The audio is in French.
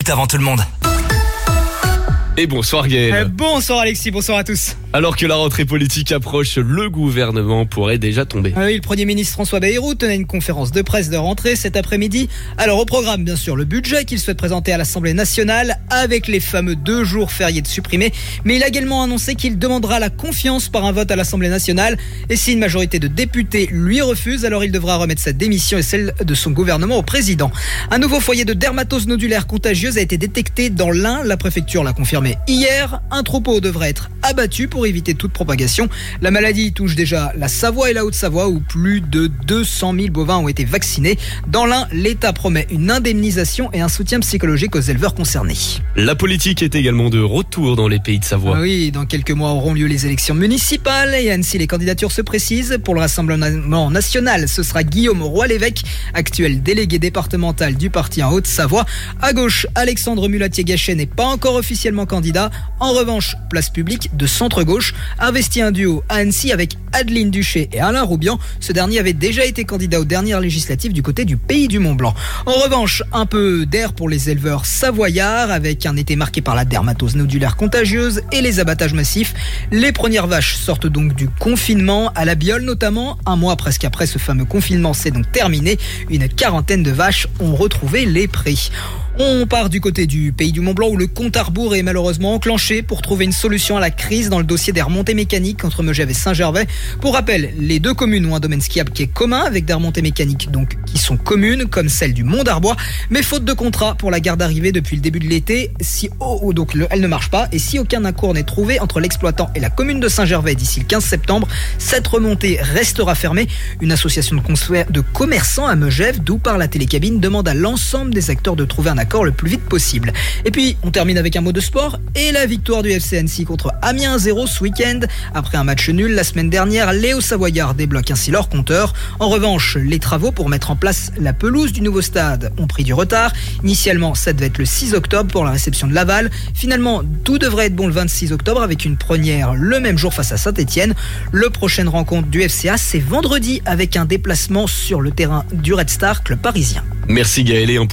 Avant tout le monde. Et bonsoir Gaël. Bonsoir Alexis, bonsoir à tous. Alors que la rentrée politique approche, le gouvernement pourrait déjà tomber. Oui, le Premier ministre François Bayrou tenait une conférence de presse de rentrée cet après-midi. Alors au programme, bien sûr, le budget qu'il souhaite présenter à l'Assemblée nationale avec les fameux 2 jours fériés de supprimés. Mais il a également annoncé qu'il demandera la confiance par un vote à l'Assemblée nationale. Et si une majorité de députés lui refuse, alors il devra remettre sa démission et celle de son gouvernement au président. Un nouveau foyer de dermatose nodulaire contagieuse a été détecté dans l'Ain. La préfecture l'a confirmé hier. Un troupeau devrait être abattu pour éviter toute propagation. La maladie touche déjà la Savoie et la Haute-Savoie où plus de 200 000 bovins ont été vaccinés. Dans l'Ain, l'État promet une indemnisation et un soutien psychologique aux éleveurs concernés. La politique est également de retour dans les pays de Savoie. Oui, dans quelques mois auront lieu les élections municipales et à Annecy, les candidatures se précisent. Pour le Rassemblement national, ce sera Guillaume Roy-l'Évêque, actuel délégué départemental du parti en Haute-Savoie. À gauche, Alexandre Mulatier-Gachet n'est pas encore officiellement candidat. En revanche, place publique de centre-gauche, investi un duo à Annecy avec Adeline Duché et Alain Roubian. Ce dernier avait déjà été candidat aux dernières législatives du côté du Pays du Mont-Blanc. En revanche, un peu d'air pour les éleveurs savoyards avec un été marqué par la dermatose nodulaire contagieuse et les abattages massifs. Les premières vaches sortent donc du confinement à la Biole notamment. Un mois presque après ce fameux confinement, c'est donc terminé. Une quarantaine de vaches ont retrouvé les prés. On part du côté du Pays du Mont-Blanc où le compte à rebours est malheureusement enclenché pour trouver une solution à la crise dans le dossier des remontées mécaniques entre Megève et Saint-Gervais. Pour rappel, les 2 communes ont un domaine skiable qui est commun avec des remontées mécaniques donc qui sont communes comme celle du Mont d'Arbois. Mais faute de contrat pour la gare d'arrivée depuis le début de l'été, elle ne marche pas et si aucun accord n'est trouvé entre l'exploitant et la commune de Saint-Gervais d'ici le 15 septembre, cette remontée restera fermée. Une association de commerçants à Megève, d'où par la télécabine, demande à l'ensemble des acteurs de trouver un accord le plus vite possible. Et puis, on termine avec un mot de sport et la victoire du FC Annecy contre Amiens 0 ce week-end. Après un match nul la semaine dernière, les Hauts-Savoyards débloquent ainsi leur compteur. En revanche, les travaux pour mettre en place la pelouse du nouveau stade ont pris du retard. Initialement, ça devait être le 6 octobre pour la réception de Laval. Finalement, tout devrait être bon le 26 octobre avec une première le même jour face à Saint-Etienne. Le prochaine rencontre du FCA, c'est vendredi avec un déplacement sur le terrain du Red Star, club parisien. Merci Gaël.